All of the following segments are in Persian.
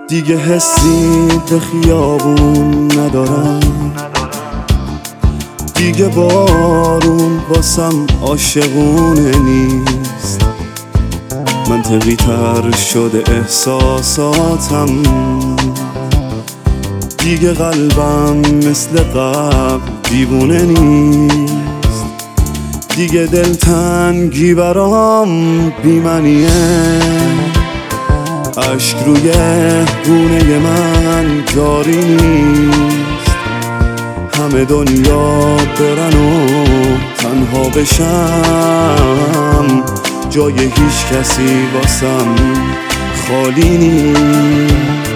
دیگه حسی به خیابون ندارم، دیگه بارون واسم عاشقونه نیست. منطقی تر شده احساساتم، دیگه قلبم مثل قبل دیوونه نیست. دیگه دلتنگی برام بی‌معنیه، اشک روی گونه من جاری نیست. همه دنیا برن و تنها بشم، جای هیچ کسی واسم خالی نیست.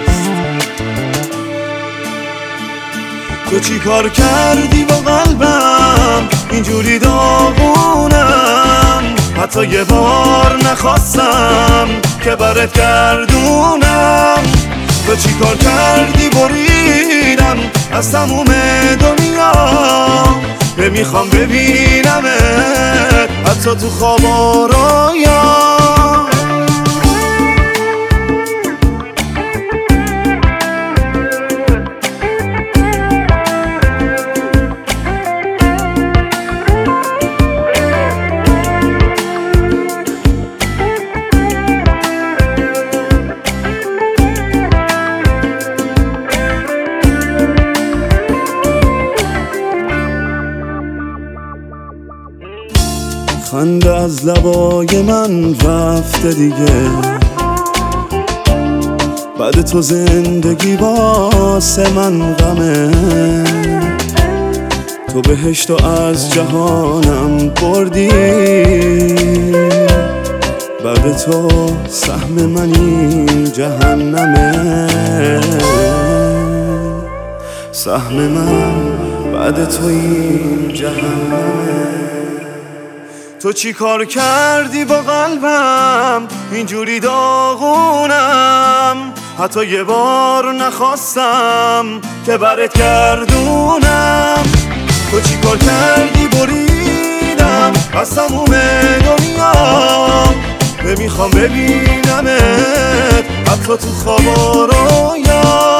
تو چی کار کردی با قلبم اینجوری داغونم؟ حتی یه بار نخواستم که برات گردونم. تو چی کار کردی بریدم از تموم دنیا، میخوام ببینمت حتی تو خواب و رویا. خنده از لبای من رفته دیگه، بعد تو زندگی واسه من غمه. تو بهشتو از جهانم بردی، بعد تو سهم منی جهنمه. سهم من بعد تو این جهنمه. تو چی کار کردی با قلبم اینجوری داغونم؟ حتی یه بار نخواستم که برات گردونم. تو چی کار کردی بریدم از تموم دنیا، میخوام ببینمت حتی تو خواب و رویا.